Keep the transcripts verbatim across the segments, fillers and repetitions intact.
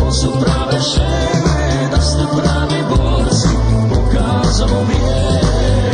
to su prave šeme, da ste pravi borci, pokazalo vrijeme.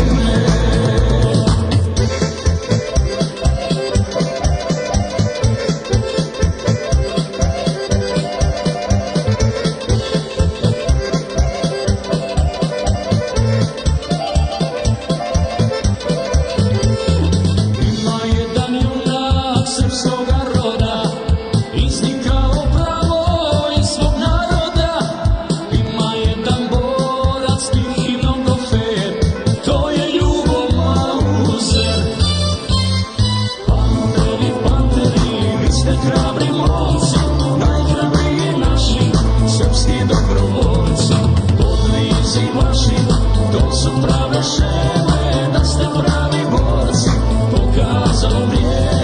Hrabri momci, najhrabriji naši, srpski dobrovoljci, podvizi vaši, to su prave šeme, da ste pravi borci, pokazalo vrijeme.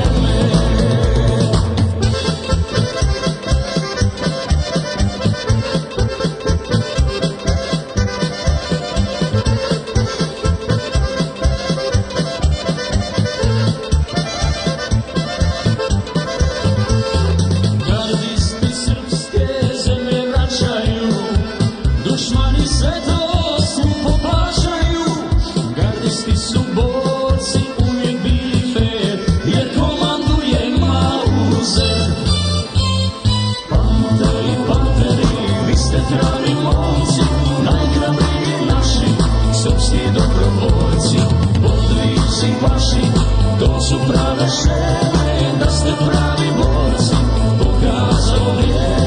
Dušmani sve to skupo plaćaju, gardisti su borci, uvijek bili fair, jer komanduje Mauser. Panteri, panteri, vi ste hrabri momci, najhrabriji naši, srpski dobrovoljci, podvizi vaši, to su prave šeme, da ste pravi borci, pokazalo vrijeme.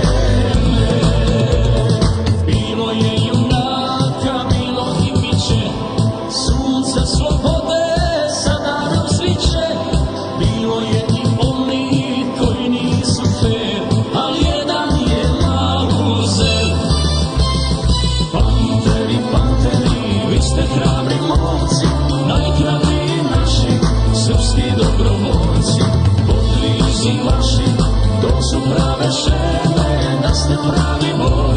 Hrabri momci, najhrabriji naši, srpski dobrovoljci, podvizi vaši, to su prave šeme, da ste pravi borci.